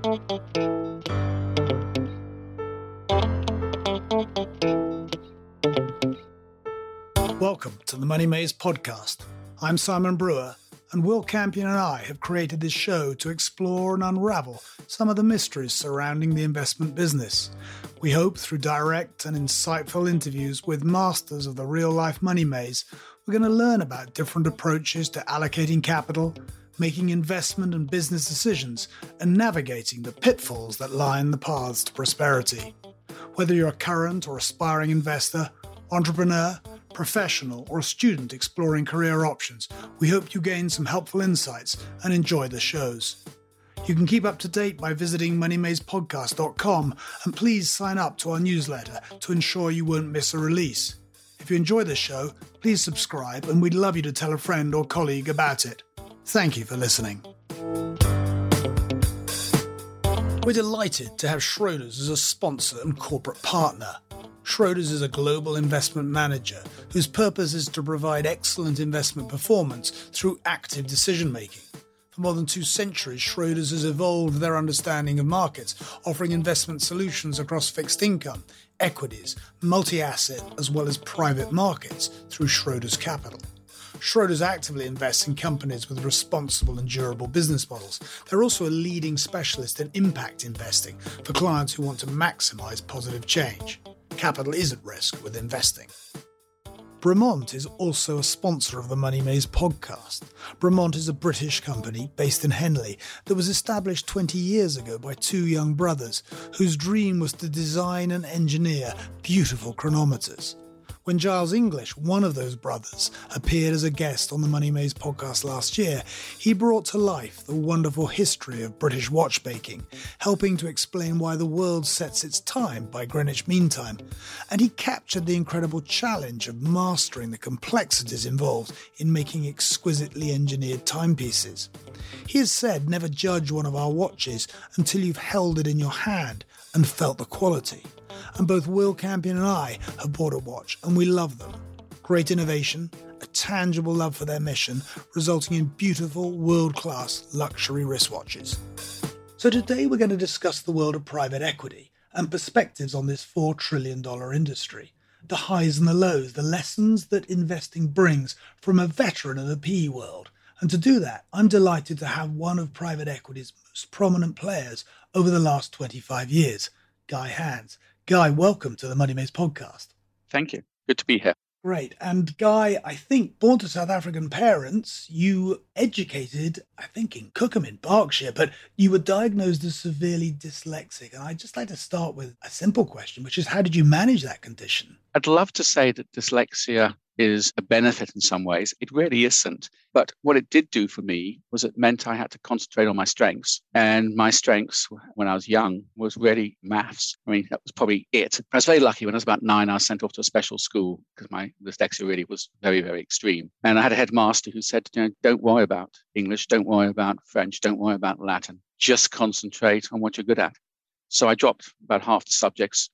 Welcome to the Money Maze podcast. I'm Simon Brewer, and Will Campion and I have created this show to explore and unravel some of the mysteries surrounding the investment business. We hope through direct and insightful interviews with masters of the real-life money maze, we're going to learn about different approaches to allocating capital, making investment and business decisions, and navigating the pitfalls that line the paths to prosperity. Whether you're a current or aspiring investor, entrepreneur, professional, or a student exploring career options, we hope you gain some helpful insights and enjoy the shows. You can keep up to date by visiting moneymazepodcast.com, and please sign up to our newsletter to ensure you won't miss a release. If you enjoy the show, please subscribe, and we'd love you to tell a friend or colleague about it. Thank you for listening. We're delighted to have Schroders as a sponsor and corporate partner. Schroders is a global investment manager whose purpose is to provide excellent investment performance through active decision-making. For more than 2 centuries, Schroders has evolved their understanding of markets, offering investment solutions across fixed income, equities, multi-asset, as well as private markets through Schroders Capital. Schroders actively invests in companies with responsible and durable business models. They're also a leading specialist in impact investing for clients who want to maximize positive change. Capital is at risk with investing. Bremont is also a sponsor of the Money Maze podcast. Bremont is a British company based in Henley that was established 20 years ago by 2 young brothers whose dream was to design and engineer beautiful chronometers. When Giles English, one of those brothers, appeared as a guest on the Money Maze podcast last year, he brought to life the wonderful history of British watchmaking, helping to explain why the world sets its time by Greenwich Mean Time, and he captured the incredible challenge of mastering the complexities involved in making exquisitely engineered timepieces. He has said, never judge one of our watches until you've held it in your hand and felt the quality. And both Will Campion and I have bought a watch, and we love them. Great innovation, a tangible love for their mission, resulting in beautiful, world-class luxury wristwatches. So today we're going to discuss the world of private equity and perspectives on this $4 trillion industry. The highs and the lows, the lessons that investing brings from a veteran of the PE world. And to do that, I'm delighted to have one of private equity's most prominent players over the last 25 years, Guy Hands. Guy, welcome to the Money Maze podcast. Thank you. Good to be here. Great. And Guy, I think, born to South African parents, you educated, I think, in Cookham in Berkshire, but you were diagnosed as severely dyslexic. And I'd just like to start with a simple question, which is, how did you manage that condition? I'd love to say that dyslexia is a benefit in some ways. It really isn't. But what it did do for me was it meant I had to concentrate on my strengths. And my strengths when I was young was really maths. I mean, that was probably it. I was very lucky. When I was about 9, I was sent off to a special school because my dyslexia really was very, very extreme. And I had a headmaster who said, don't worry about English, don't worry about French, don't worry about Latin. Just concentrate on what you're good at. So I dropped about half the subjects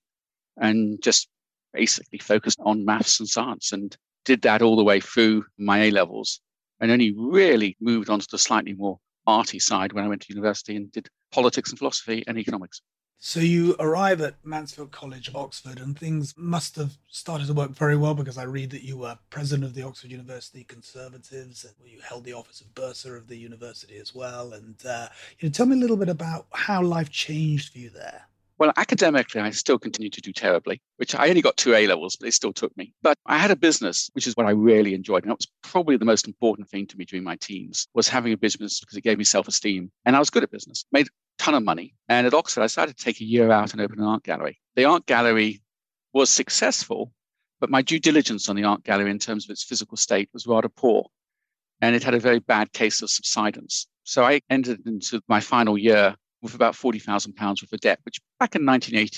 and just basically focused on maths and science, and did that all the way through my A-levels, and only really moved on to the slightly more arty side when I went to university and did politics and philosophy and economics. So you arrive at Mansfield College, Oxford, and things must have started to work very well, because I read that you were president of the Oxford University Conservatives, and you held the office of bursar of the university as well. And tell me a little bit about how life changed for you there. Well, academically, I still continued to do terribly, which I only got 2 A-levels, but they still took me. But I had a business, which is what I really enjoyed. And that was probably the most important thing to me during my teens, was having a business, because it gave me self-esteem. And I was good at business, made a ton of money. And at Oxford, I decided to take a year out and open an art gallery. The art gallery was successful, but my due diligence on the art gallery in terms of its physical state was rather poor. And it had a very bad case of subsidence. So I entered into my final year with about £40,000 worth of debt, which back in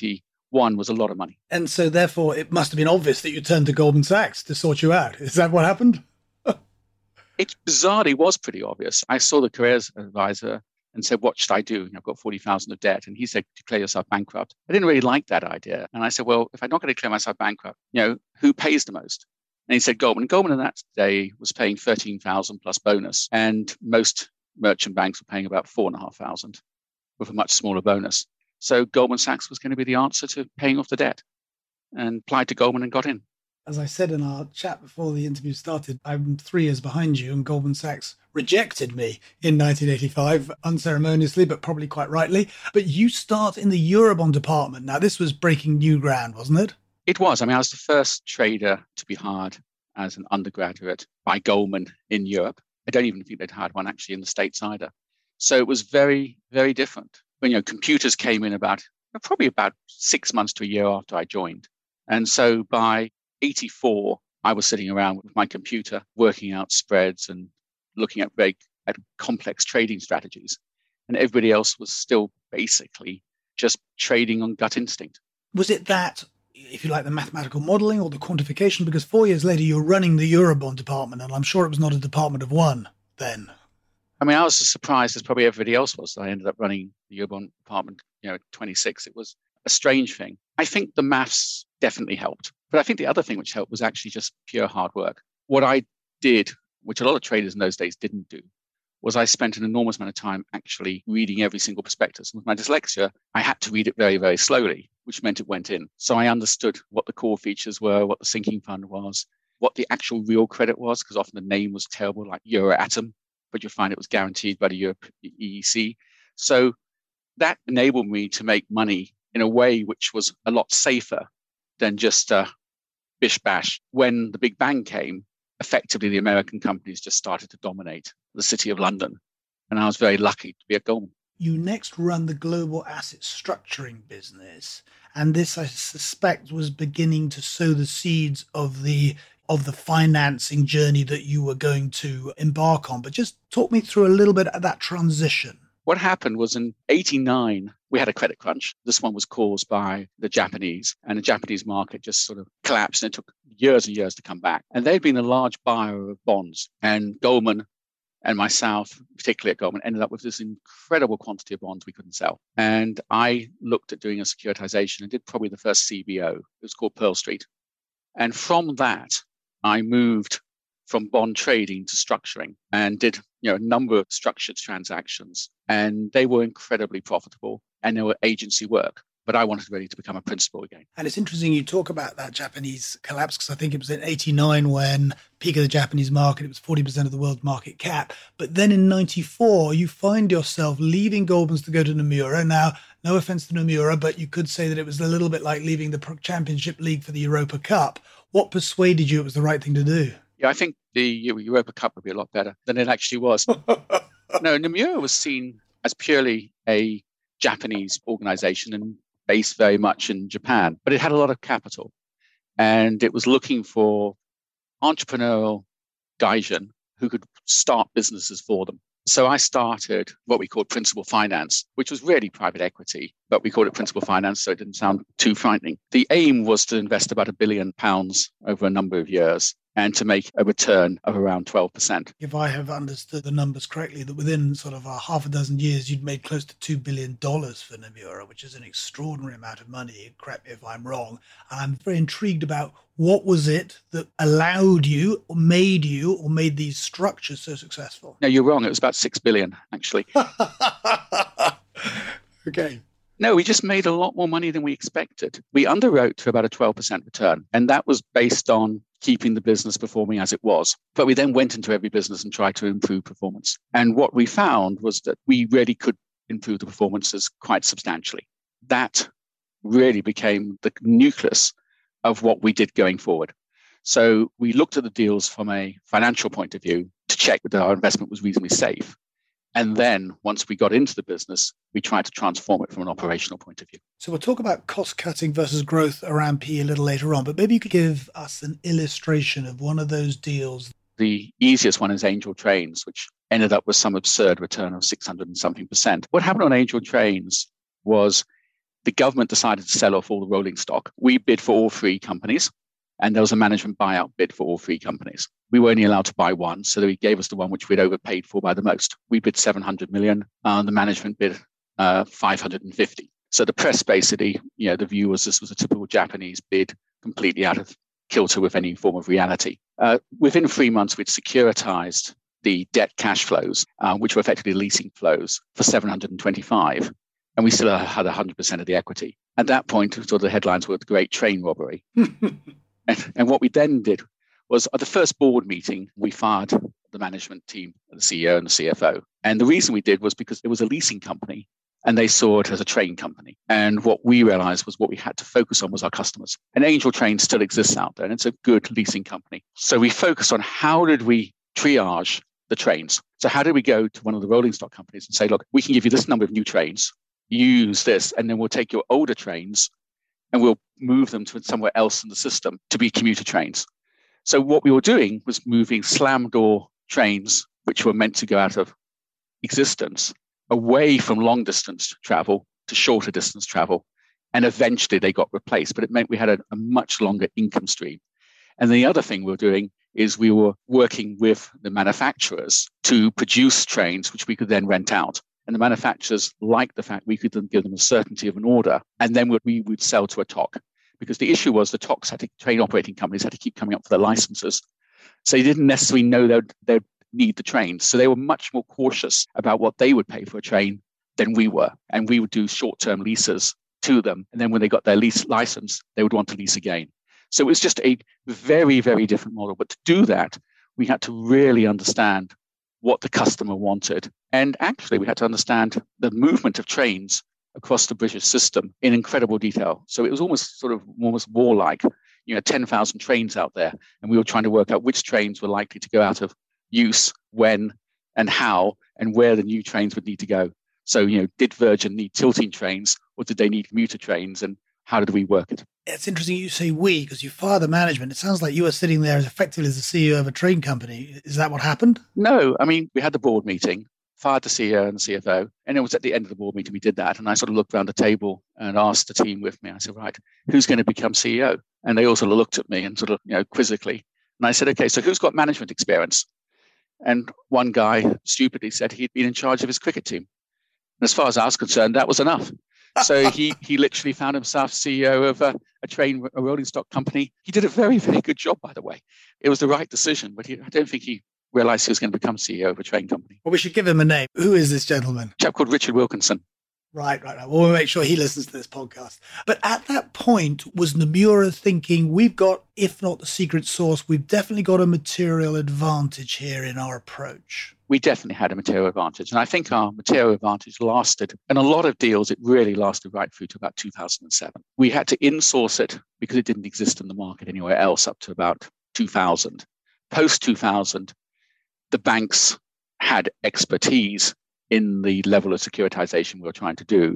1981 was a lot of money. And so therefore, it must have been obvious that you turned to Goldman Sachs to sort you out. Is that what happened? It bizarrely was pretty obvious. I saw the careers advisor and said, what should I do? I've got 40,000 of debt. And he said, declare yourself bankrupt. I didn't really like that idea. And I said, well, if I'm not going to declare myself bankrupt, who pays the most? And he said, Goldman. Goldman in that day was paying 13,000 plus bonus. And most merchant banks were paying about 4,500. with a much smaller bonus. So Goldman Sachs was going to be the answer to paying off the debt, and applied to Goldman and got in. As I said in our chat before the interview started, I'm 3 years behind you, and Goldman Sachs rejected me in 1985, unceremoniously, but probably quite rightly. But you start in the Eurobond department. Now, this was breaking new ground, wasn't it? It was. I mean, I was the first trader to be hired as an undergraduate by Goldman in Europe. I don't even think they'd hired one actually in the States either. So it was very, very different. When, computers came in probably about 6 months to a year after I joined. And so by 84, I was sitting around with my computer, working out spreads and looking at complex trading strategies. And everybody else was still basically just trading on gut instinct. Was it that, if you like, the mathematical modeling or the quantification? Because 4 years later, you're running the Eurobond department, and I'm sure it was not a department of one then. I mean, I was as surprised as probably everybody else was. I ended up running the Eurobond department, 26. It was a strange thing. I think the maths definitely helped. But I think the other thing which helped was actually just pure hard work. What I did, which a lot of traders in those days didn't do, was I spent an enormous amount of time actually reading every single prospectus. With my dyslexia, I had to read it very, very slowly, which meant it went in. So I understood what the core features were, what the sinking fund was, what the actual real credit was, because often the name was terrible, like Euratom, but you'll find it was guaranteed by the Europe EEC. So that enabled me to make money in a way which was a lot safer than just bish bash. When the Big Bang came, effectively the American companies just started to dominate the city of London. And I was very lucky to be at Goldman. You next run the global asset structuring business. And this, I suspect, was beginning to sow the seeds of the financing journey that you were going to embark on. But just talk me through a little bit of that transition. What happened was in 89, we had a credit crunch. This one was caused by the Japanese, and the Japanese market just sort of collapsed, and it took years and years to come back. And they'd been a large buyer of bonds, and Goldman and myself, particularly at Goldman, ended up with this incredible quantity of bonds we couldn't sell. And I looked at doing a securitization and did probably the first CBO. It was called Pearl Street. And from that, I moved from bond trading to structuring and did a number of structured transactions. And they were incredibly profitable, and they were agency work. But I wanted really to become a principal again. And it's interesting you talk about that Japanese collapse, because I think it was in 89 when peak of the Japanese market, it was 40% of the world's market cap. But then in 94, you find yourself leaving Goldman's to go to Nomura. Now, no offense to Nomura, but you could say that it was a little bit like leaving the Championship League for the Europa Cup. What persuaded you it was the right thing to do? Yeah, I think the Europa Cup would be a lot better than it actually was. No, Nomura was seen as purely a Japanese organization and based very much in Japan, but it had a lot of capital, and it was looking for entrepreneurial gaijin who could start businesses for them. So I started what we called principal finance, which was really private equity, but we called it principal finance so it didn't sound too frightening. The aim was to invest about £1 billion over a number of years and to make a return of around 12%. If I have understood the numbers correctly, that within sort of half a dozen years, you'd made close to $2 billion for Nomura, which is an extraordinary amount of money. Correct me if I'm wrong. And I'm very intrigued about what was it that allowed you or made these structures so successful? No, you're wrong. It was about 6 billion, actually. Okay. No, we just made a lot more money than we expected. We underwrote to about a 12% return, and that was based on keeping the business performing as it was. But we then went into every business and tried to improve performance. And what we found was that we really could improve the performances quite substantially. That really became the nucleus of what we did going forward. So we looked at the deals from a financial point of view to check that our investment was reasonably safe. And then once we got into the business, we tried to transform it from an operational point of view. So we'll talk about cost cutting versus growth around PE a little later on, but maybe you could give us an illustration of one of those deals. The easiest one is Angel Trains, which ended up with some absurd return of 600 and something percent. What happened on Angel Trains was the government decided to sell off all the rolling stock. We bid for all three companies, and there was a management buyout bid for all three companies. We were only allowed to buy one, so they gave us the one which we'd overpaid for by the most. We bid 700 million, the management bid 550. So the press basically, the view was this was a typical Japanese bid, completely out of kilter with any form of reality. Within 3 months, we'd securitized the debt cash flows, which were effectively leasing flows, for 725. and we still had 100% of the equity. At that point, sort of the headlines were the Great Train Robbery. and what we then did was at the first board meeting, we fired the management team, the CEO and the CFO. And the reason we did was because it was a leasing company and they saw it as a train company. And what we realized was what we had to focus on was our customers. And Angel Train still exists out there and it's a good leasing company. So we focused on how did we triage the trains. So how did we go to one of the rolling stock companies and say, look, we can give you this number of new trains, use this, and then we'll take your older trains and we'll move them to somewhere else in the system to be commuter trains. So what we were doing was moving slam door trains, which were meant to go out of existence, away from long distance travel to shorter distance travel. And eventually they got replaced, but it meant we had a much longer income stream. And the other thing we were doing is we were working with the manufacturers to produce trains, which we could then rent out. And the manufacturers liked the fact we could then give them a certainty of an order, and then we would sell to a TOC. Because the issue was the TOCs train operating companies had to keep coming up for their licenses. So they didn't necessarily know they'd need the trains. So they were much more cautious about what they would pay for a train than we were. And we would do short-term leases to them. And then when they got their lease license, they would want to lease again. So it was just a very, very different model. But to do that, we had to really understand what the customer wanted. And actually, we had to understand the movement of trains across the British system in incredible detail. So it was almost war-like, 10,000 trains out there. And we were trying to work out which trains were likely to go out of use, when and how, and where the new trains would need to go. So, did Virgin need tilting trains or did they need commuter trains? And how did we work it? It's interesting you say we, because you fire the management. It sounds like you were sitting there as effectively as the CEO of a train company. Is that what happened? No, we had the board meeting, fired the CEO and the CFO, and it was at the end of the board meeting we did that. And I sort of looked around the table and asked the team with me, I said, right, who's going to become CEO? And they all sort of looked at me and sort of, quizzically. And I said, okay, so who's got management experience? And one guy stupidly said he'd been in charge of his cricket team. And as far as I was concerned, that was enough. So he literally found himself CEO of a rolling stock company. He did a very, very good job, by the way. It was the right decision, but I don't think he realized he was going to become CEO of a train company. Well, we should give him a name. Who is this gentleman? A chap called Richard Wilkinson. Right. Well, we'll make sure he listens to this podcast. But at that point, was Nomura thinking, we've got, if not the secret sauce, we've definitely got a material advantage here in our approach? We definitely had a material advantage. And I think our material advantage lasted, in a lot of deals, it really lasted right through to about 2007. We had to insource it because it didn't exist in the market anywhere else up to about 2000. Post 2000, the banks had expertise in the level of securitization we were trying to do,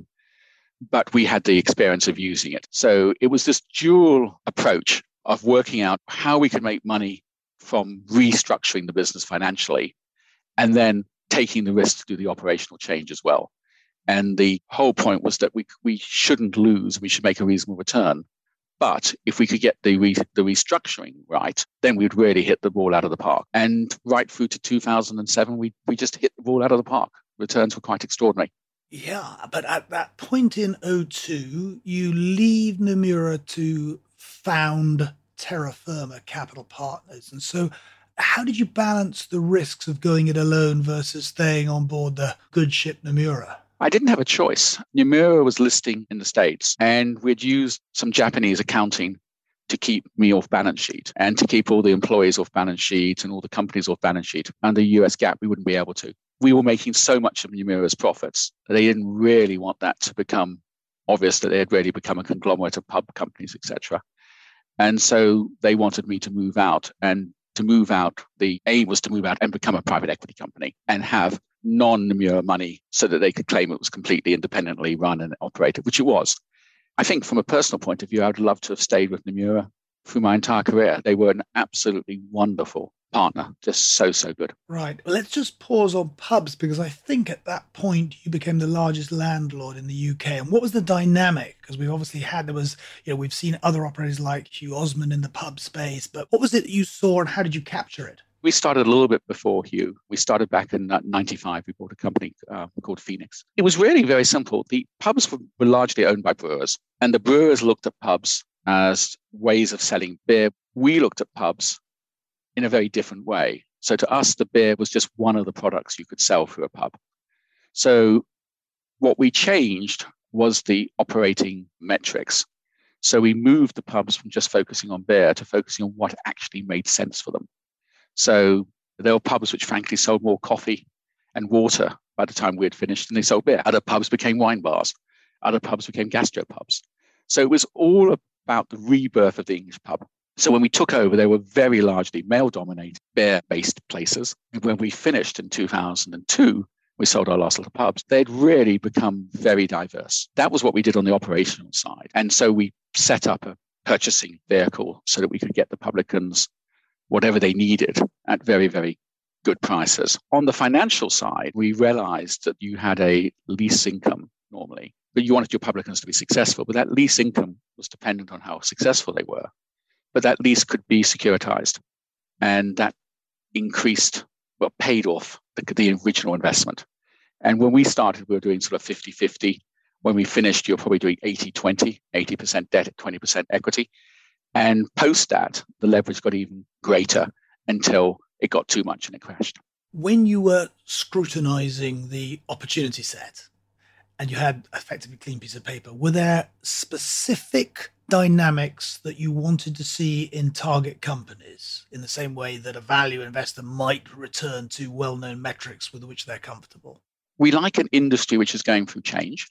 but we had the experience of using it. So it was this dual approach of working out how we could make money from restructuring the business financially and then taking the risk to do the operational change as well. And the whole point was that we shouldn't lose, we should make a reasonable return. But if we could get the restructuring right, then we'd really hit the ball out of the park. And right through to 2007, we just hit the ball out of the park. Returns were quite extraordinary. Yeah, but at that point in 2002, you leave Nomura to found Terra Firma Capital Partners. And so how did you balance the risks of going it alone versus staying on board the good ship Nomura? I didn't have a choice. Nomura was listing in the States, and we'd used some Japanese accounting to keep me off balance sheet and to keep all the employees off balance sheet and all the companies off balance sheet. Under US GAAP, we wouldn't be able to. We were making so much of Nomura's profits that they didn't really want that to become obvious that they had really become a conglomerate of pub companies, etc. And so they wanted me to move out. And to move out, the aim was to move out and become a private equity company and have non-Nomura money so that they could claim it was completely independently run and operated, which it was. I think from a personal point of view, I would love to have stayed with Nomura through my entire career. They were an absolutely wonderful partner, just so good. Right. Well, let's just pause on pubs, because I think at that point you became the largest landlord in the UK. And what was the dynamic? Because we obviously had, we've seen other operators like Hugh Osmond in the pub space, but what was it that you saw and how did you capture it? We started a little bit before Hugh. We started back in 95. We bought a company called Phoenix. It was really very simple. The pubs were largely owned by brewers, and the brewers looked at pubs as ways of selling beer. We looked at pubs in a very different way. So to us, the beer was just one of the products you could sell through a pub. So What we changed was the operating metrics. So we moved the pubs from just focusing on beer to focusing on what actually made sense for them. So there were pubs which frankly sold more coffee and water by the time we had finished than they sold beer. Other pubs became wine bars. Other pubs became gastropubs. So it was all about the rebirth of the English pub. So when we took over, they were very largely male-dominated, beer-based places. And when we finished in 2002, we sold our last little pubs. They'd really become very diverse. That was what we did on the operational side. And so we set up a purchasing vehicle so that we could get the publicans whatever they needed at very, very good prices. On the financial side, we realized that you had a lease income normally, but you wanted your publicans to be successful. But that lease income was dependent on how successful they were. But that lease could be securitized. And that paid off the original investment. And when we started, we were doing sort of 50-50. When we finished, you're probably doing 80-20, 80% debt, 20% equity. And post that, the leverage got even greater until it got too much and it crashed. When you were scrutinizing the opportunity set and you had effectively a clean piece of paper, were there specific dynamics that you wanted to see in target companies in the same way that a value investor might return to well-known metrics with which they're comfortable? We like an industry which is going through change.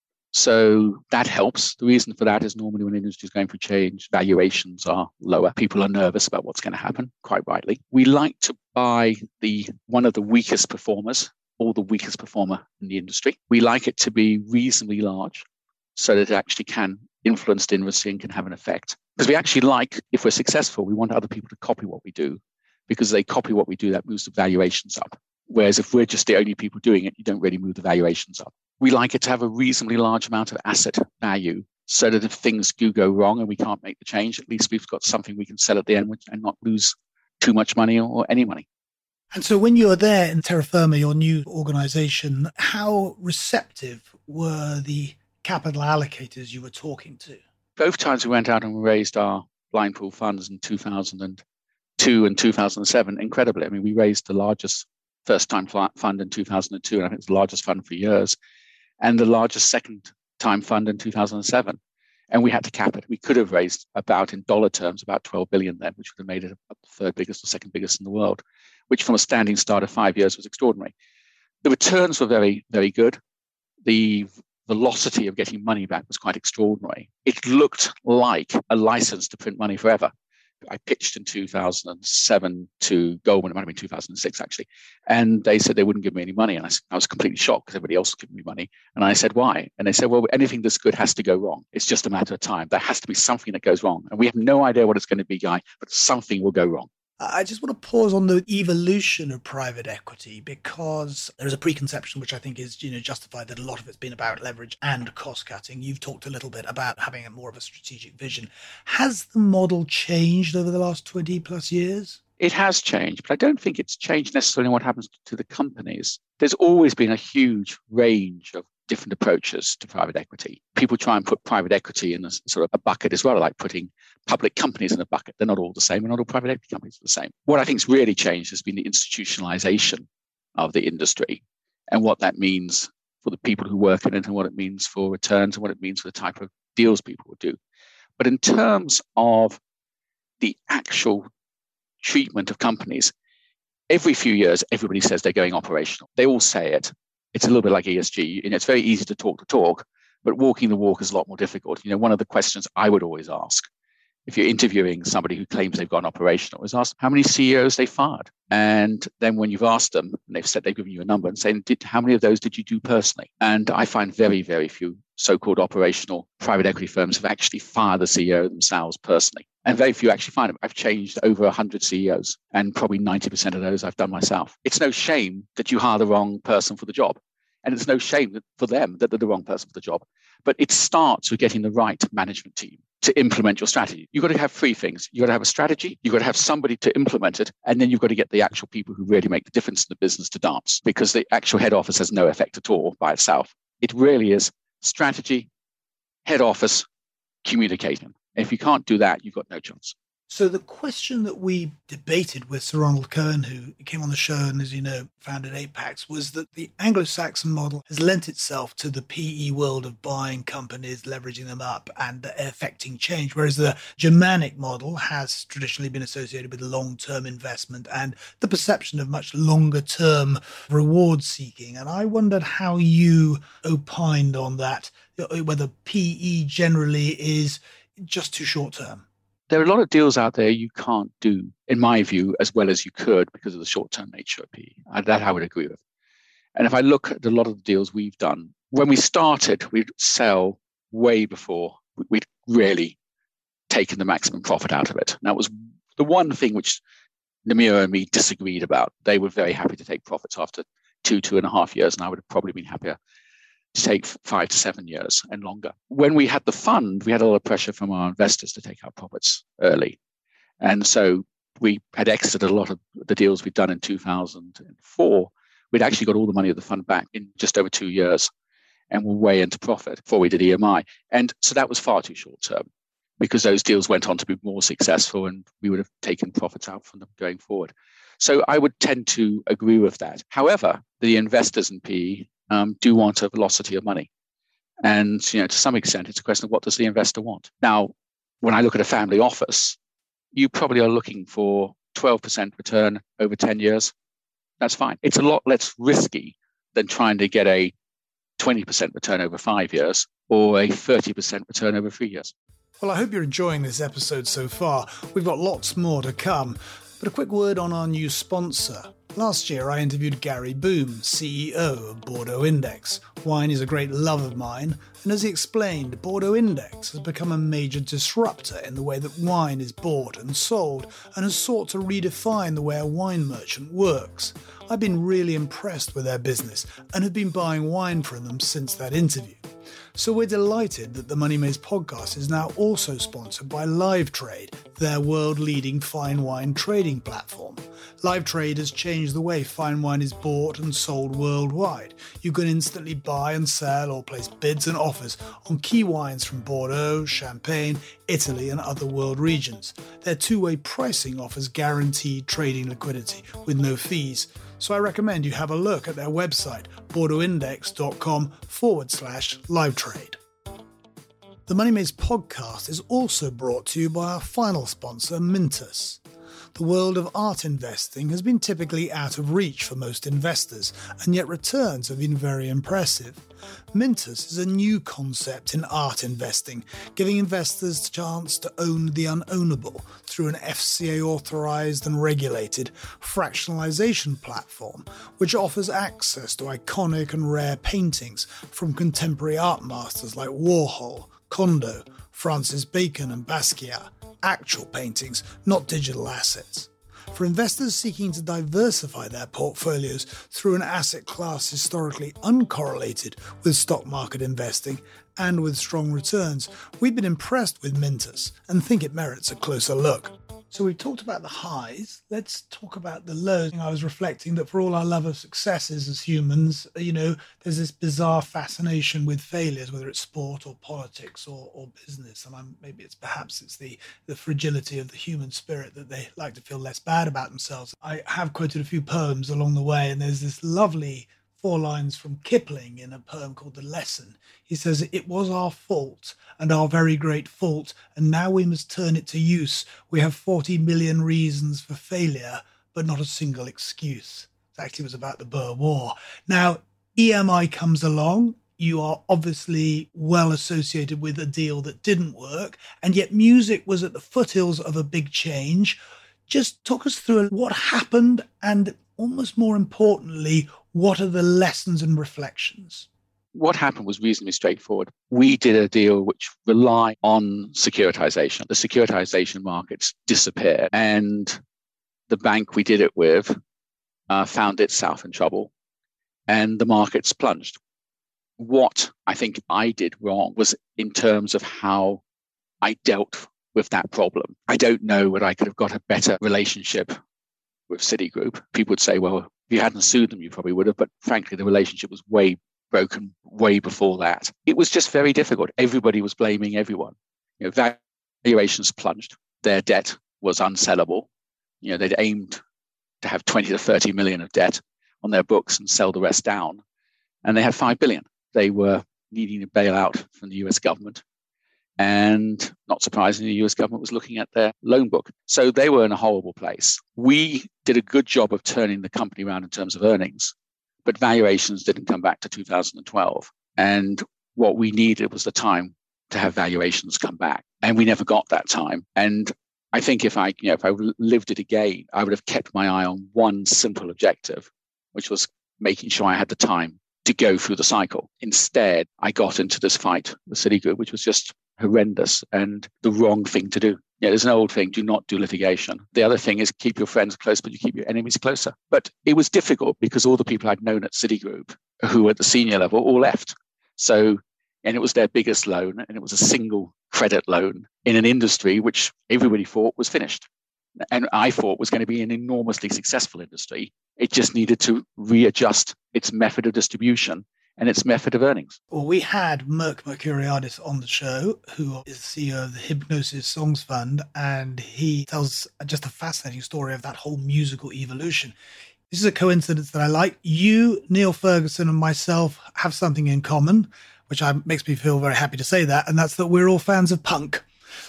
So that helps. The reason for that is normally when industry is going through change, valuations are lower. People are nervous about what's going to happen, quite rightly. We like to buy one of the weakest performers or the weakest performer in the industry. We like it to be reasonably large so that it actually can influence the industry and can have an effect. Because we actually like, if we're successful, we want other people to copy what we do. Because they copy what we do, that moves the valuations up. Whereas if we're just the only people doing it, you don't really move the valuations up. We like it to have a reasonably large amount of asset value so that if things do go wrong and we can't make the change, at least we've got something we can sell at the end and not lose too much money or any money. And so when you were there in Terra Firma, your new organization, how receptive were the capital allocators you were talking to? Both times we went out and we raised our blind pool funds in 2002 and 2007, incredibly. I mean, we raised the largest first-time fund in 2002, and I think it's the largest fund for years, and the largest second-time fund in 2007. And we had to cap it. We could have raised about, in dollar terms, about 12 billion then, which would have made it the third biggest or second biggest in the world, which from a standing start of 5 years was extraordinary. The returns were very, very good. The velocity of getting money back was quite extraordinary. It looked like a license to print money forever. I pitched in 2007 to Goldman, it might have been 2006 actually, and they said they wouldn't give me any money. And I was completely shocked because everybody else was giving me money. And I said, why? And they said, well, anything that's good has to go wrong. It's just a matter of time. There has to be something that goes wrong. And we have no idea what it's going to be, Guy, but something will go wrong. I just want to pause on the evolution of private equity because there is a preconception which I think is justified that a lot of it's been about leverage and cost cutting. You've talked a little bit about having a more of a strategic vision. Has the model changed over the last 20 plus years? It has changed, but I don't think it's changed necessarily what happens to the companies. There's always been a huge range of different approaches to private equity. People try and put private equity in a sort of a bucket as well, like putting public companies in a bucket. They're not all the same, and not all private equity companies are the same. What I think has really changed has been the institutionalization of the industry and what that means for the people who work in it and what it means for returns and what it means for the type of deals people will do. But in terms of the actual treatment of companies, every few years, everybody says they're going operational. They all say it. It's a little bit like ESG. It's very easy to talk, but walking the walk is a lot more difficult. One of the questions I would always ask if you're interviewing somebody who claims they've gone operational is ask how many CEOs they fired. And then when you've asked them and they've said they've given you a number and saying, how many of those did you do personally? And I find very, very few so-called operational private equity firms have actually fired the CEO themselves personally. And very few actually find them. I've changed over 100 CEOs and probably 90% of those I've done myself. It's no shame that you hire the wrong person for the job. And it's no shame for them that they're the wrong person for the job. But it starts with getting the right management team to implement your strategy. You've got to have three things. You've got to have a strategy, you've got to have somebody to implement it, and then you've got to get the actual people who really make the difference in the business to dance, because the actual head office has no effect at all by itself. It really is strategy, head office, communicating. If you can't do that, you've got no chance. So the question that we debated with Sir Ronald Cohen, who came on the show and, as you know, founded Apex, was that the Anglo-Saxon model has lent itself to the PE world of buying companies, leveraging them up and affecting change, whereas the Germanic model has traditionally been associated with long-term investment and the perception of much longer-term reward seeking. And I wondered how you opined on that, whether PE generally is just too short-term. There are a lot of deals out there you can't do, in my view, as well as you could because of the short-term nature of PE. That I would agree with. And if I look at a lot of the deals we've done, when we started, we'd sell way before we'd really taken the maximum profit out of it. And that was the one thing which Namira and me disagreed about. They were very happy to take profits after 2.5 years, and I would have probably been happier to take 5 to 7 years and longer. When we had the fund, we had a lot of pressure from our investors to take our profits early. And so we had exited a lot of the deals we'd done in 2004. We'd actually got all the money of the fund back in just over 2 years and were way into profit before we did EMI. And so that was far too short term because those deals went on to be more successful and we would have taken profits out from them going forward. So I would tend to agree with that. However, the investors in PE do want a velocity of money. And, to some extent, it's a question of what does the investor want? Now, when I look at a family office, you probably are looking for 12% return over 10 years. That's fine. It's a lot less risky than trying to get a 20% return over 5 years or a 30% return over 3 years. Well, I hope you're enjoying this episode so far. We've got lots more to come. But a quick word on our new sponsor. Last year, I interviewed Gary Boom, CEO of Bordeaux Index. Wine is a great love of mine, and as he explained, Bordeaux Index has become a major disruptor in the way that wine is bought and sold, and has sought to redefine the way a wine merchant works. I've been really impressed with their business, and have been buying wine from them since that interview. So we're delighted that the Money Maze podcast is now also sponsored by LiveTrade, their world-leading fine wine trading platform. LiveTrade has changed the way fine wine is bought and sold worldwide. You can instantly buy and sell or place bids and offers on key wines from Bordeaux, Champagne, Italy and other world regions. Their two-way pricing offers guaranteed trading liquidity with no fees. So I recommend you have a look at their website, bordeauxindex.com/livetrade. The Money Maze podcast is also brought to you by our final sponsor, Mintos. The world of art investing has been typically out of reach for most investors, and yet returns have been very impressive. Mintos is a new concept in art investing, giving investors the chance to own the unownable through an FCA-authorised and regulated fractionalisation platform, which offers access to iconic and rare paintings from contemporary art masters like Warhol, Kondo, Francis Bacon and Basquiat. Actual paintings, not digital assets. For investors seeking to diversify their portfolios through an asset class historically uncorrelated with stock market investing and with strong returns, we've been impressed with Mintos and think it merits a closer look. So we've talked about the highs, let's talk about the lows. I was reflecting that for all our love of successes as humans, there's this bizarre fascination with failures, whether it's sport or politics or business. And perhaps it's the fragility of the human spirit that they like to feel less bad about themselves. I have quoted a few poems along the way, and there's this lovely 4 lines from Kipling in a poem called The Lesson. He says, "It was our fault and our very great fault, and now we must turn it to use. We have 40 million reasons for failure, but not a single excuse." It actually was about the Boer War. Now, EMI comes along. You are obviously well associated with a deal that didn't work, and yet music was at the foothills of a big change. Just talk us through what happened, and almost more importantly, what are the lessons and reflections? What happened was reasonably straightforward. We did a deal which relied on securitization. The securitization markets disappeared, and the bank we did it with found itself in trouble, and the markets plunged. What I think I did wrong was in terms of how I dealt with that problem. I don't know whether I could have got a better relationship with Citigroup. People would say, well, if you hadn't sued them, you probably would have. But frankly, the relationship was way broken way before that. It was just very difficult. Everybody was blaming everyone. Valuations plunged. Their debt was unsellable. They'd aimed to have 20 to 30 million of debt on their books and sell the rest down. And they had 5 billion. They were needing a bailout from the US government. And not surprisingly, the US government was looking at their loan book. So they were in a horrible place. We did a good job of turning the company around in terms of earnings, but valuations didn't come back to 2012. And what we needed was the time to have valuations come back. And we never got that time. And I think if I lived it again, I would have kept my eye on one simple objective, which was making sure I had the time to go through the cycle. Instead, I got into this fight with Citigroup, which was just horrendous and the wrong thing to do. There's an old thing, do not do litigation. The other thing is keep your friends close, but you keep your enemies closer. But it was difficult because all the people I'd known at Citigroup who were at the senior level all left. And it was their biggest loan, and it was a single credit loan in an industry which everybody thought was finished. And I thought was going to be an enormously successful industry. It just needed to readjust its method of distribution and its method of earnings. Well, we had Mirk Mercuriadis on the show, who is CEO of the Hipgnosis Songs Fund, and he tells just a fascinating story of that whole musical evolution. This is a coincidence that I like. You, Neil Ferguson, and myself have something in common, which makes me feel very happy to say that, and that's that we're all fans of punk.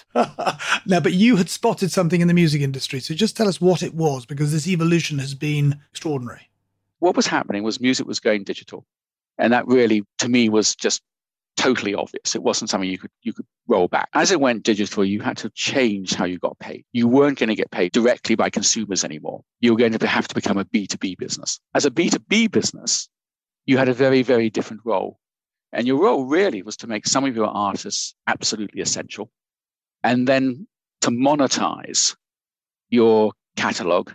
Now, but you had spotted something in the music industry, so just tell us what it was, because this evolution has been extraordinary. What was happening was music was going digital, and that really, to me, was just totally obvious. It wasn't something you could roll back. As it went digital, you had to change how you got paid. You weren't going to get paid directly by consumers anymore. You were going to have to become a B2B business. As a B2B business, you had a very, very different role. And your role really was to make some of your artists absolutely essential, and then to monetize your catalog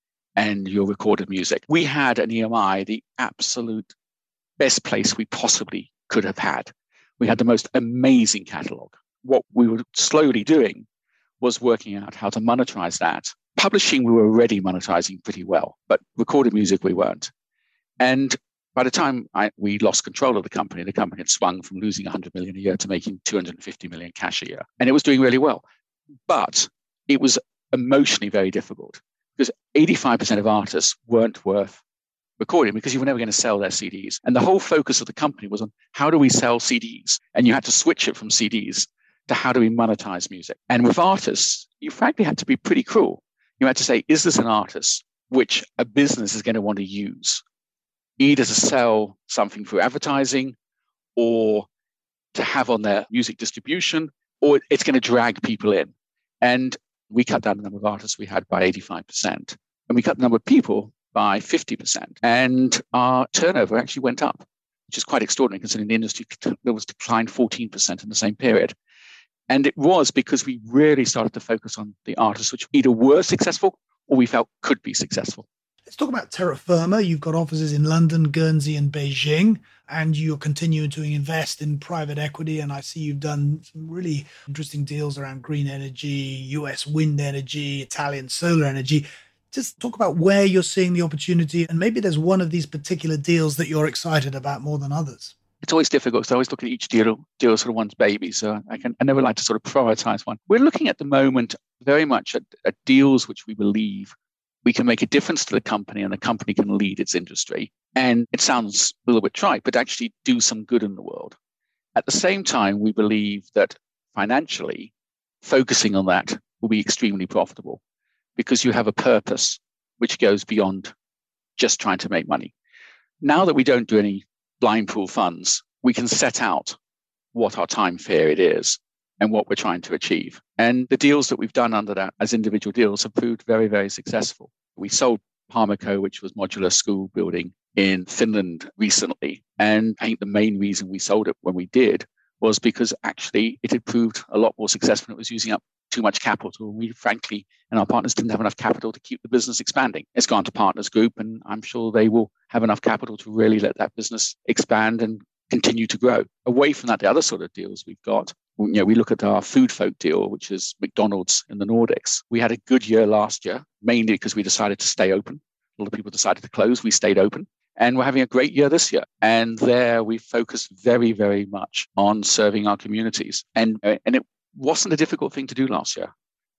and your recorded music. We had an EMI, the absolute best place we possibly could have had. We had the most amazing catalog. What we were slowly doing was working out how to monetize that. Publishing, we were already monetizing pretty well, but recorded music, we weren't. And by the time we lost control of the company had swung from losing 100 million a year to making 250 million cash a year. And it was doing really well. But it was emotionally very difficult because 85% of artists weren't worth recording because you were never going to sell their CDs. And the whole focus of the company was on how do we sell CDs? And you had to switch it from CDs to how do we monetize music? And with artists, you frankly had to be pretty cruel. You had to say, is this an artist which a business is going to want to use? Either to sell something through advertising or to have on their music distribution, or it's going to drag people in. And we cut down the number of artists we had by 85%. And we cut the number of people by 50%. And our turnover actually went up, which is quite extraordinary considering the industry was declined 14% in the same period. And it was because we really started to focus on the artists which either were successful or we felt could be successful. Let's talk about Terra Firma. You've got offices in London, Guernsey and Beijing, and you're continuing to invest in private equity. And I see you've done some really interesting deals around green energy, US wind energy, Italian solar energy. Just talk about where you're seeing the opportunity. And maybe there's one of these particular deals that you're excited about more than others. It's always difficult because I always look at each deal as sort of one's baby. So I never like to sort of prioritize one. We're looking at the moment very much at deals which we believe we can make a difference to the company and the company can lead its industry. And it sounds a little bit trite, but actually do some good in the world. At the same time, we believe that financially, focusing on that will be extremely profitable because you have a purpose which goes beyond just trying to make money. Now that we don't do any blind pool funds, we can set out what our time period is and what we're trying to achieve. And the deals that we've done under that as individual deals have proved very, very successful. We sold Parmaco, which was modular school building in Finland recently. And I think the main reason we sold it when we did was because actually it had proved a lot more successful. It was using up too much capital. We frankly, and our partners didn't have enough capital to keep the business expanding. It's gone to Partners Group, and I'm sure they will have enough capital to really let that business expand and continue to grow. Away from that, the other sort of deals we've got, we look at our Food Folk deal, which is McDonald's in the Nordics. We had a good year last year, mainly because we decided to stay open. A lot of people decided to close. We stayed open. And we're having a great year this year. And there we focused very, very much on serving our communities. And it wasn't a difficult thing to do last year.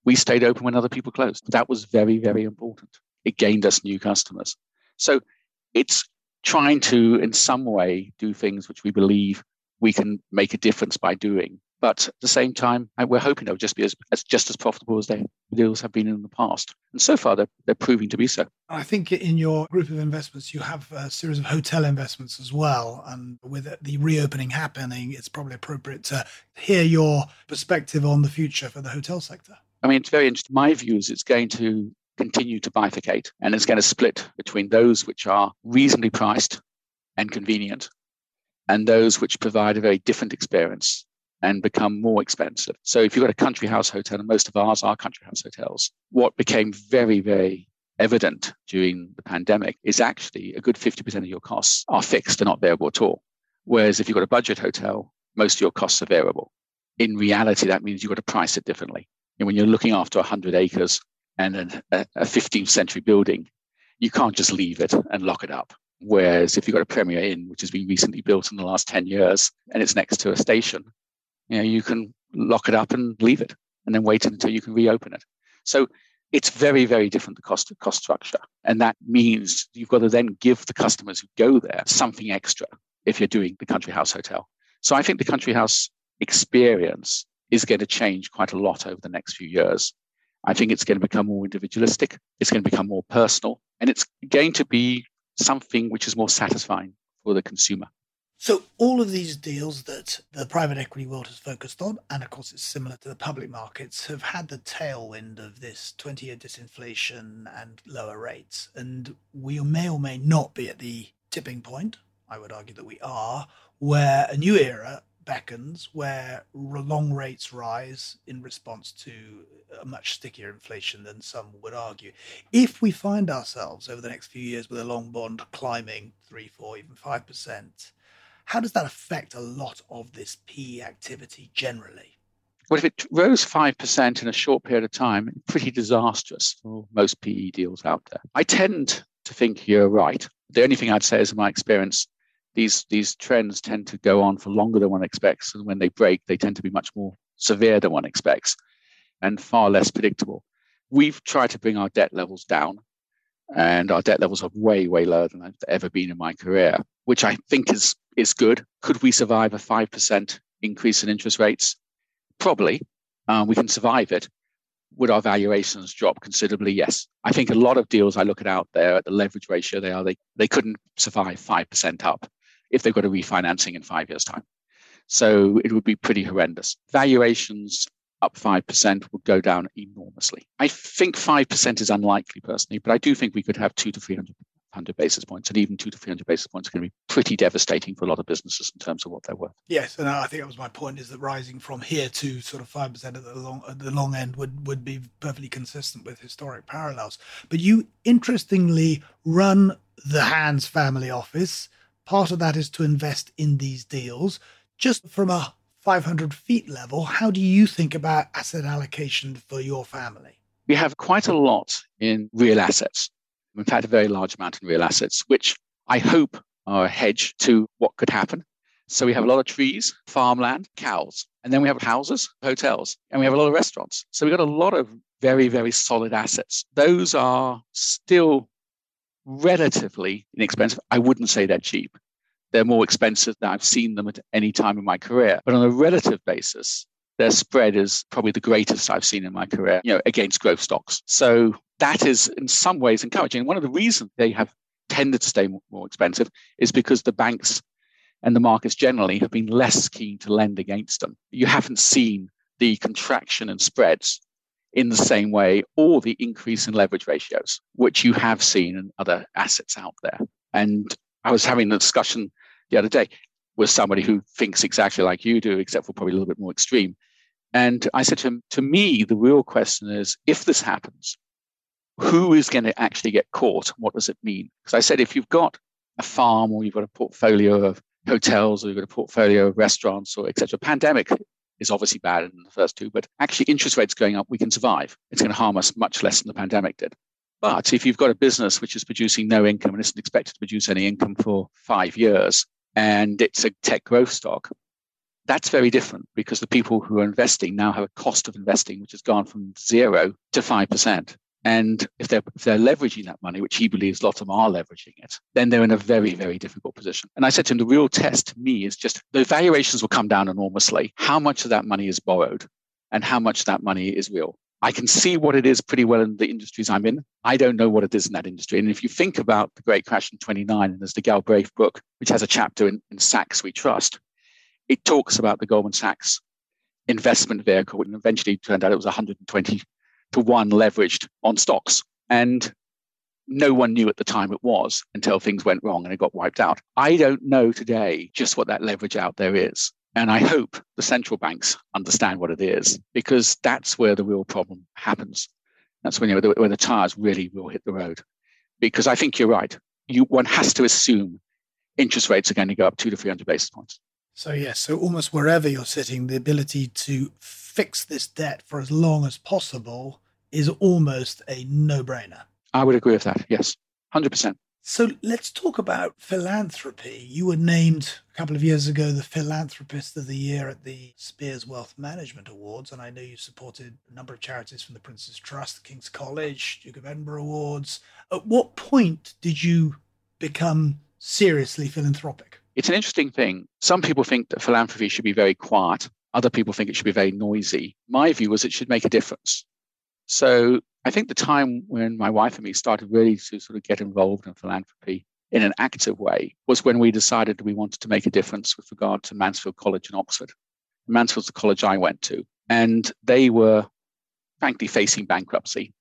We stayed open when other people closed. That was very, very important. It gained us new customers. So it's trying to, in some way, do things which we believe we can make a difference by doing. But at the same time, we're hoping they'll just be just as profitable as their deals have been in the past. And so far, they're proving to be so. I think in your group of investments, you have a series of hotel investments as well. And with the reopening happening, it's probably appropriate to hear your perspective on the future for the hotel sector. I mean, it's very interesting. My view is it's going to continue to bifurcate, and it's going to split between those which are reasonably priced and convenient and those which provide a very different experience and become more expensive. So if you've got a country house hotel, and most of ours are country house hotels, what became very, very evident during the pandemic is actually a good 50% of your costs are fixed and not variable at all. Whereas if you've got a budget hotel, most of your costs are variable. In reality, that means you've got to price it differently. And when you're looking after 100 acres and a 15th century building, you can't just leave it and lock it up. Whereas if you've got a Premier Inn, which has been recently built in the last 10 years, and it's next to a station, you can lock it up and leave it and then wait until you can reopen it. So it's very, very different, the cost structure. And that means you've got to then give the customers who go there something extra if you're doing the country house hotel. So I think the country house experience is going to change quite a lot over the next few years. I think it's going to become more individualistic. It's going to become more personal. And it's going to be something which is more satisfying for the consumer. So all of these deals that the private equity world has focused on, and of course it's similar to the public markets, have had the tailwind of this 20-year disinflation and lower rates. And we may or may not be at the tipping point, I would argue that we are, where a new era beckons, where long rates rise in response to a much stickier inflation than some would argue. If we find ourselves over the next few years with a long bond climbing 3, 4, even 5%, how does that affect a lot of this PE activity generally? Well, if it rose 5% in a short period of time, it's pretty disastrous for most PE deals out there. I tend to think you're right. The only thing I'd say is, in my experience, these trends tend to go on for longer than one expects. And when they break, they tend to be much more severe than one expects and far less predictable. We've tried to bring our debt levels down, and our debt levels are way, way lower than I've ever been in my career, which I think is good. Could we survive a 5% increase in interest rates? Probably. We can survive it. Would our valuations drop considerably? Yes. I think a lot of deals I look at out there at the leverage ratio they couldn't survive 5% up if they've got a refinancing in 5 years' time. So it would be pretty horrendous. Valuations up 5% would go down enormously. I think 5% is unlikely personally, but I do think we could have 200 to 300 basis points, and even 200 to 300 basis points are going to be pretty devastating for a lot of businesses in terms of what they're worth. Yes, and I think that was my point, is that rising from here to sort of 5% at the long end would be perfectly consistent with historic parallels. But you interestingly run the Hans family office. Part of that is to invest in these deals. Just from a 500 feet level, how do you think about asset allocation for your family? We have quite a lot in real assets. In fact, a very large amount in real assets, which I hope are a hedge to what could happen. So we have a lot of trees, farmland, cows, and then we have houses, hotels, and we have a lot of restaurants. So we've got a lot of very, very solid assets. Those are still relatively inexpensive. I wouldn't say they're cheap. They're more expensive than I've seen them at any time in my career. But on a relative basis, their spread is probably the greatest I've seen in my career, against growth stocks. So that is in some ways encouraging. And one of the reasons they have tended to stay more expensive is because the banks and the markets generally have been less keen to lend against them. You haven't seen the contraction in spreads in the same way, or the increase in leverage ratios, which you have seen in other assets out there. And I was having a discussion the other day with somebody who thinks exactly like you do, except for probably a little bit more extreme. And I said to him, to me, the real question is, if this happens, who is going to actually get caught? What does it mean? Because I said, if you've got a farm, or you've got a portfolio of hotels, or you've got a portfolio of restaurants, or etc., pandemic is obviously bad in the first two, but actually interest rates going up, we can survive. It's going to harm us much less than the pandemic did. But if you've got a business which is producing no income and isn't expected to produce any income for 5 years, and it's a tech growth stock, That's very different because the people who are investing now have a cost of investing, which has gone from 0 to 5%. And if they're leveraging that money, which he believes a lot of them are leveraging it, then they're in a very, very difficult position. And I said to him, the real test to me is just the valuations will come down enormously. How much of that money is borrowed and how much of that money is real? I can see what it is pretty well in the industries I'm in. I don't know what it is in that industry. And if you think about the great crash in 29, and there's the Galbraith book, which has a chapter in Sachs We Trust, it talks about the Goldman Sachs investment vehicle, and eventually turned out it was 120 to 1 leveraged on stocks. And no one knew at the time it was until things went wrong and it got wiped out. I don't know today just what that leverage out there is. And I hope the central banks understand what it is, because that's where the real problem happens. That's when, when the tires really will hit the road. Because I think you're right. One has to assume interest rates are going to go up 200 to 300 basis points. So yes, so almost wherever you're sitting, the ability to fix this debt for as long as possible is almost a no-brainer. I would agree with that. Yes, 100%. So let's talk about philanthropy. You were named a couple of years ago the Philanthropist of the Year at the Spears Wealth Management Awards, and I know you supported a number of charities from the Prince's Trust, King's College, Duke of Edinburgh Awards. At what point did you become seriously philanthropic? It's an interesting thing. Some people think that philanthropy should be very quiet. Other people think it should be very noisy. My view was it should make a difference. So I think the time when my wife and me started really to sort of get involved in philanthropy in an active way was when we decided we wanted to make a difference with regard to Mansfield College in Oxford. Mansfield's the college I went to, and they were frankly facing bankruptcy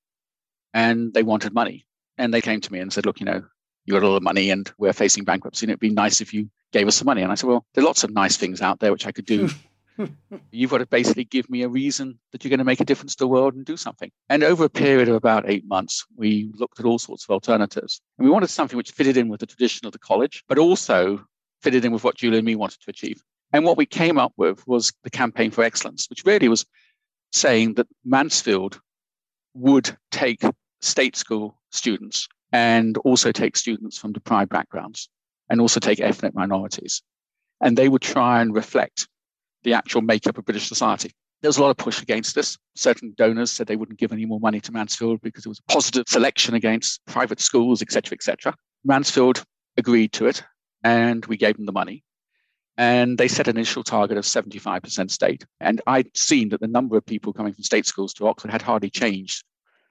and they wanted money. And they came to me and said, look, you got a lot of money and we're facing bankruptcy and it'd be nice if you gave us some money. And I said, well, there are lots of nice things out there which I could do. You've got to basically give me a reason that you're going to make a difference to the world and do something. And over a period of about 8 months, we looked at all sorts of alternatives. And we wanted something which fitted in with the tradition of the college, but also fitted in with what Julie and me wanted to achieve. And what we came up with was the Campaign for Excellence, which really was saying that Mansfield would take state school students and also take students from deprived backgrounds and also take ethnic minorities. And they would try and reflect the actual makeup of British society. There was a lot of push against this. Certain donors said they wouldn't give any more money to Mansfield because it was a positive selection against private schools, et cetera, et cetera. Mansfield agreed to it, and we gave them the money. And they set an initial target of 75% state. And I'd seen that the number of people coming from state schools to Oxford had hardly changed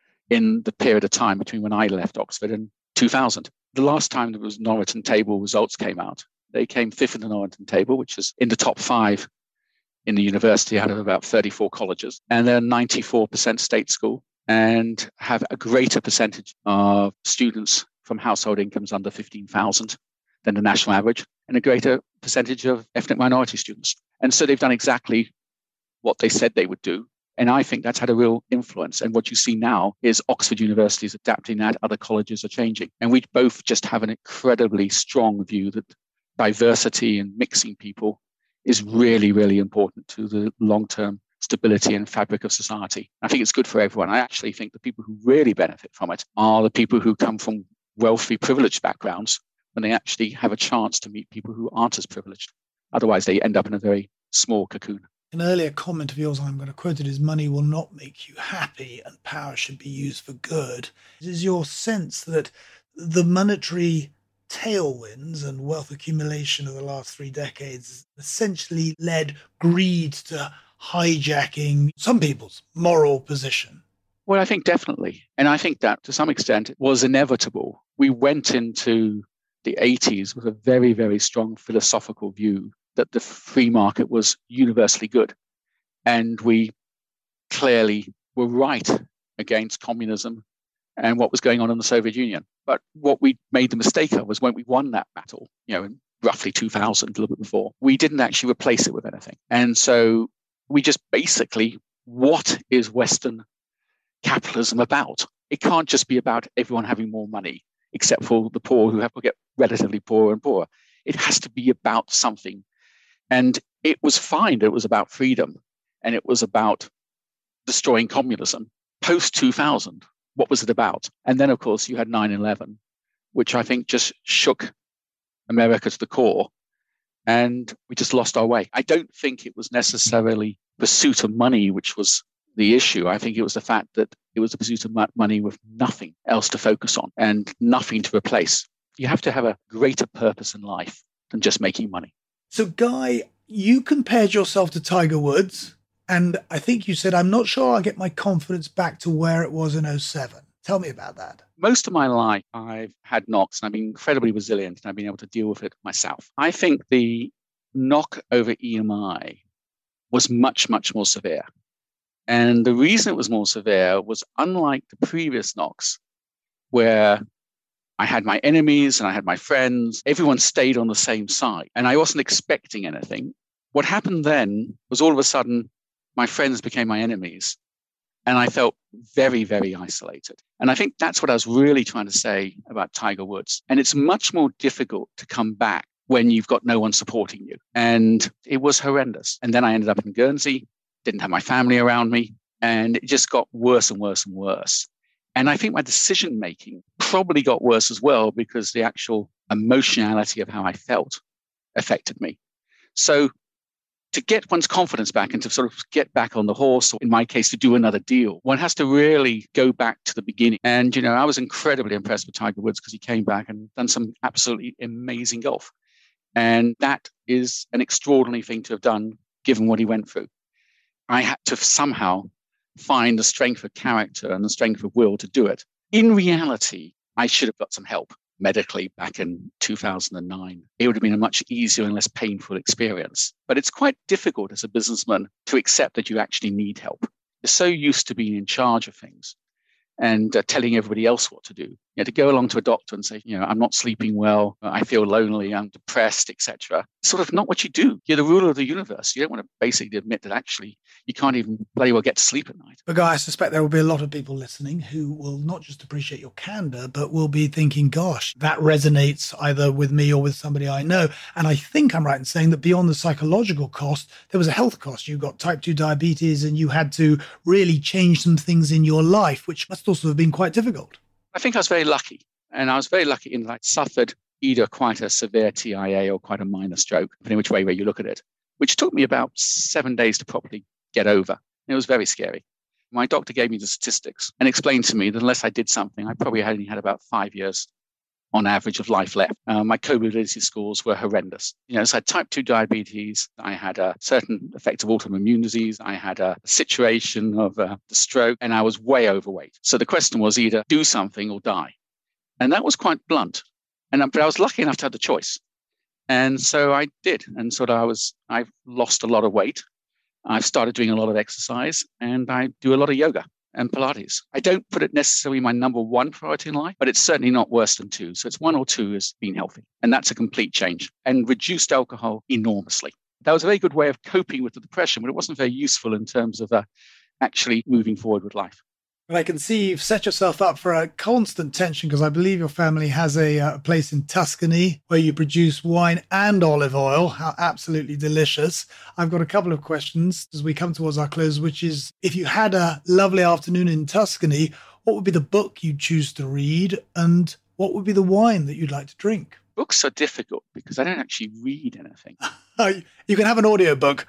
in the period of time between when I left Oxford and 2000. The last time there was Norriton table results came out, they came fifth in the Norriton table, which is in the top 5 in the university out of about 34 colleges. And they're 94% state school and have a greater percentage of students from household incomes under 15,000 than the national average, and a greater percentage of ethnic minority students. And so they've done exactly what they said they would do. And I think that's had a real influence. And what you see now is Oxford University is adapting that, other colleges are changing. And we both just have an incredibly strong view that diversity and mixing people is really, really important to the long-term stability and fabric of society. I think it's good for everyone. I actually think the people who really benefit from it are the people who come from wealthy, privileged backgrounds, when they actually have a chance to meet people who aren't as privileged. Otherwise, they end up in a very small cocoon. An earlier comment of yours, I'm going to quote it, is money will not make you happy and power should be used for good. Is your sense that the monetary tailwinds and wealth accumulation of the last 3 decades essentially led greed to hijacking some people's moral position? Well, I think definitely. And I think that to some extent it was inevitable. We went into the 80s with a very, very strong philosophical view that the free market was universally good. And we clearly were right against communism and what was going on in the Soviet Union. But what we made the mistake of was when we won that battle, in roughly 2000, a little bit before, we didn't actually replace it with anything. And so we just basically, what is Western capitalism about? It can't just be about everyone having more money, except for the poor who get relatively poorer and poorer. It has to be about something. And it was fine that it was about freedom and it was about destroying communism. Post 2000, what was it about? And then, of course, you had 9/11, which I think just shook America to the core And we just lost our way. I don't think it was necessarily pursuit of money, which was the issue. I think it was the fact that it was the pursuit of money with nothing else to focus on and nothing to replace. You have to have a greater purpose in life than just making money. So, Guy, you compared yourself to Tiger Woods, and I think you said, I'm not sure I'll get my confidence back to where it was in '07. Tell me about that. Most of my life, I've had knocks and I've been incredibly resilient and I've been able to deal with it myself. I think the knock over EMI was much, much more severe. And the reason it was more severe was unlike the previous knocks, where I had my enemies and I had my friends, everyone stayed on the same side and I wasn't expecting anything. What happened then was all of a sudden, my friends became my enemies. And I felt very, very isolated. And I think that's what I was really trying to say about Tiger Woods. And it's much more difficult to come back when you've got no one supporting you. And it was horrendous. And then I ended up in Guernsey, didn't have my family around me, and it just got worse and worse and worse. And I think my decision making probably got worse as well because the actual emotionality of how I felt affected me. So to get one's confidence back and to sort of get back on the horse, or in my case, to do another deal, one has to really go back to the beginning. And, I was incredibly impressed with Tiger Woods because he came back and done some absolutely amazing golf. And that is an extraordinary thing to have done, given what he went through. I had to somehow find the strength of character and the strength of will to do it. In reality, I should have got some help medically back in 2009. It would have been a much easier and less painful experience. But it's quite difficult as a businessman to accept that you actually need help. You're so used to being in charge of things and telling everybody else what to do. To go along to a doctor and say, I'm not sleeping well, I feel lonely, I'm depressed, etc. Sort of not what you do. You're the ruler of the universe. You don't want to basically admit that actually you can't even bloody well get to sleep at night. But Guy, I suspect there will be a lot of people listening who will not just appreciate your candor, but will be thinking, gosh, that resonates either with me or with somebody I know. And I think I'm right in saying that beyond the psychological cost, there was a health cost. You got type 2 diabetes and you had to really change some things in your life, which must also have been quite difficult. I think I was very lucky. And I was very lucky in that I suffered either quite a severe TIA or quite a minor stroke, depending which way you look at it, which took me about 7 days to properly get over. It was very scary. My doctor gave me the statistics and explained to me that unless I did something, I probably only had about 5 years on average of life left. My comorbidity scores were horrendous. So I had type 2 diabetes. I had a certain effect of autoimmune disease. I had a situation of the stroke, and I was way overweight. So the question was either do something or die. And that was quite blunt. But I was lucky enough to have the choice. And so I did. And I've lost a lot of weight. I've started doing a lot of exercise, and I do a lot of yoga and Pilates. I don't put it necessarily my number one priority in life, but it's certainly not worse than 2. So it's 1 or 2 is being healthy. And that's a complete change, and reduced alcohol enormously. That was a very good way of coping with the depression, but it wasn't very useful in terms of actually moving forward with life. But I can see you've set yourself up for a constant tension because I believe your family has a place in Tuscany where you produce wine and olive oil. How absolutely delicious. I've got a couple of questions as we come towards our close, which is if you had a lovely afternoon in Tuscany, what would be the book you'd choose to read and what would be the wine that you'd like to drink? Books are difficult because I don't actually read anything. You can have an audiobook.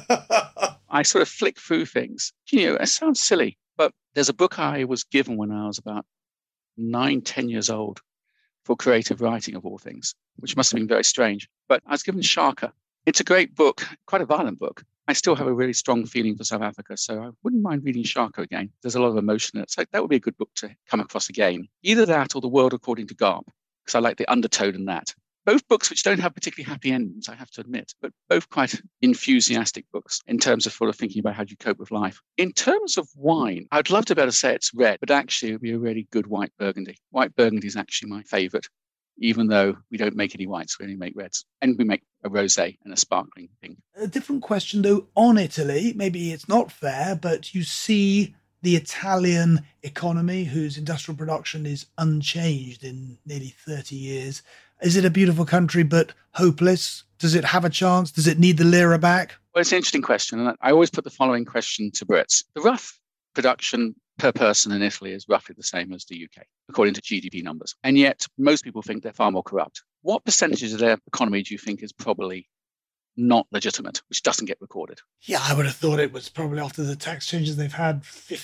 I sort of flick through things. It sounds silly. But there's a book I was given when I was about 9-10 years old for creative writing of all things, which must have been very strange. But I was given Shaka. It's a great book, quite a violent book. I still have a really strong feeling for South Africa, so I wouldn't mind reading Shaka again. There's a lot of emotion in it. So that would be a good book to come across again. Either that or The World According to Garp, because I like the undertone in that. Both books which don't have particularly happy endings, I have to admit, but both quite enthusiastic books in terms of sort of thinking about how you cope with life. In terms of wine, I'd love to be able to say it's red, but actually it would be a really good white Burgundy. White Burgundy is actually my favorite, even though we don't make any whites, we only make reds. And we make a rosé and a sparkling pink. A different question, though, on Italy. Maybe it's not fair, but you see the Italian economy, whose industrial production is unchanged in nearly 30 years. Is it a beautiful country but hopeless? Does it have a chance? Does it need the lira back? Well, it's an interesting question. And I always put the following question to Brits. The rough production per person in Italy is roughly the same as the UK, according to GDP numbers. And yet most people think they're far more corrupt. What percentage of their economy do you think is probably not legitimate, which doesn't get recorded. Yeah, I would have thought it was probably after the tax changes they've had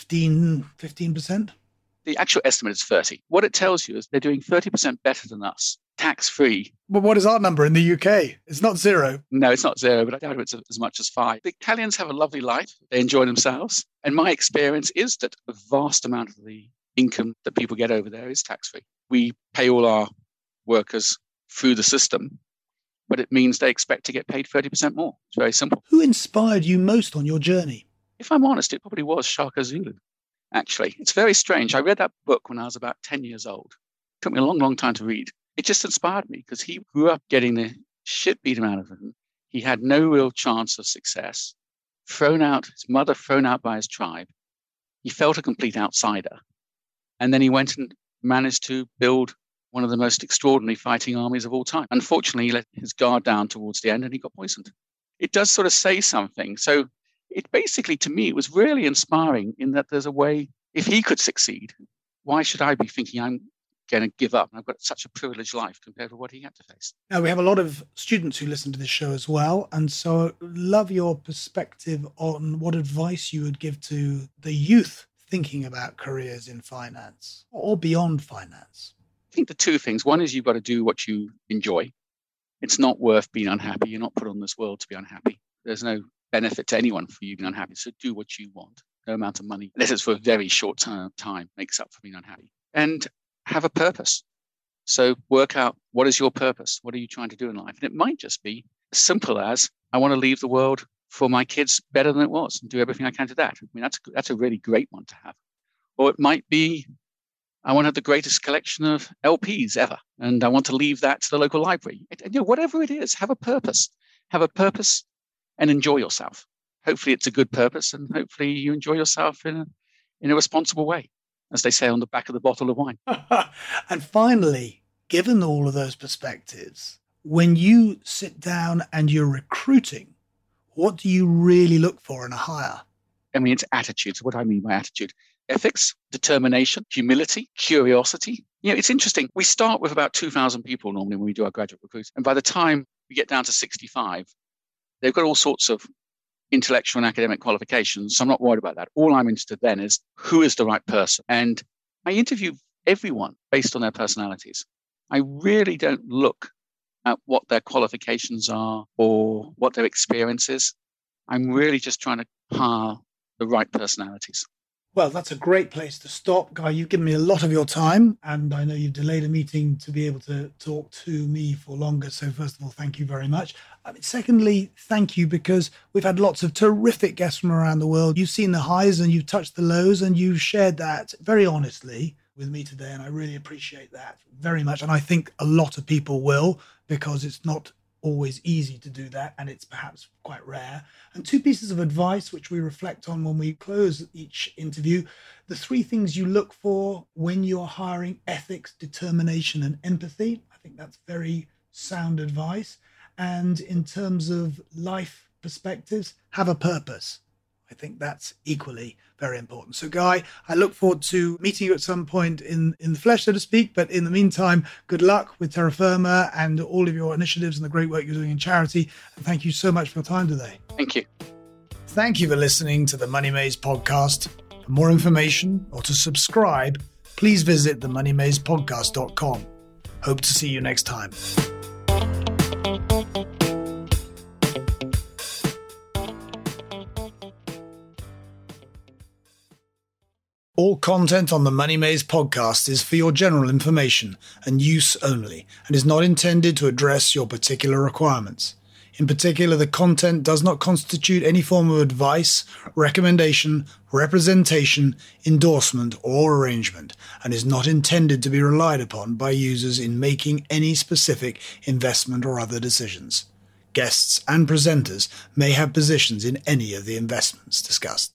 15%. The actual estimate is 30. What it tells you is they're doing 30% better than us, tax-free. But what is our number in the UK? It's not 0. No, it's not 0, but I doubt it's as much as 5. The Italians have a lovely life. They enjoy themselves. And my experience is that a vast amount of the income that people get over there is tax-free. We pay all our workers through the system, but it means they expect to get paid 30% more. It's very simple. Who inspired you most on your journey? If I'm honest, it probably was Shaka Zulu, actually. It's very strange. I read that book when I was about 10 years old. It took me a long, long time to read. It just inspired me because he grew up getting the shit beaten out of him. He had no real chance of success. His mother thrown out by his tribe. He felt a complete outsider. And then he went and managed to build one of the most extraordinary fighting armies of all time. Unfortunately, he let his guard down towards the end and he got poisoned. It does sort of say something. So it basically, to me, it was really inspiring in that there's a way, if he could succeed, why should I be thinking I'm going to give up? I've got such a privileged life compared to what he had to face. Now, we have a lot of students who listen to this show as well. And so I'd love your perspective on what advice you would give to the youth thinking about careers in finance or beyond finance. I think the two things. One is you've got to do what you enjoy. It's not worth being unhappy. You're not put on this world to be unhappy. There's no benefit to anyone for you being unhappy. So do what you want. No amount of money, unless it's for a very short time, makes up for being unhappy. And have a purpose. So work out, what is your purpose? What are you trying to do in life? And it might just be as simple as, I want to leave the world for my kids better than it was and do everything I can to that. I mean, that's a really great one to have. Or it might be, I want to have the greatest collection of LPs ever, and I want to leave that to the local library. Whatever it is, have a purpose. Have a purpose and enjoy yourself. Hopefully it's a good purpose, and hopefully you enjoy yourself in a responsible way, as they say on the back of the bottle of wine. And finally, given all of those perspectives, when you sit down and you're recruiting, what do you really look for in a hire? I mean, it's attitude. So what do I mean by attitude? Ethics, determination, humility, curiosity. It's interesting. We start with about 2,000 people normally when we do our graduate recruits. And by the time we get down to 65, they've got all sorts of intellectual and academic qualifications. So I'm not worried about that. All I'm interested then is who is the right person. And I interview everyone based on their personalities. I really don't look at what their qualifications are or what their experience is. I'm really just trying to hire the right personalities. Well, that's a great place to stop. Guy, you've given me a lot of your time, and I know you've delayed a meeting to be able to talk to me for longer. So first of all, thank you very much. Secondly, thank you, because we've had lots of terrific guests from around the world. You've seen the highs and you've touched the lows, and you've shared that very honestly with me today. And I really appreciate that very much. And I think a lot of people will, because it's not always easy to do that, and it's perhaps quite rare. And two pieces of advice which we reflect on when we close each interview: the 3 things you look for when you're hiring: ethics, determination, and empathy. I think that's very sound advice. And in terms of life perspectives, have a purpose. I think that's equally very important. So, Guy, I look forward to meeting you at some point in the flesh, so to speak. But in the meantime, good luck with Terra Firma and all of your initiatives and the great work you're doing in charity. And thank you so much for your time today. Thank you. Thank you for listening to the Money Maze podcast. For more information or to subscribe, please visit themoneymazepodcast.com. Hope to see you next time. All content on the Money Maze podcast is for your general information and use only, and is not intended to address your particular requirements. In particular, the content does not constitute any form of advice, recommendation, representation, endorsement, or arrangement, and is not intended to be relied upon by users in making any specific investment or other decisions. Guests and presenters may have positions in any of the investments discussed.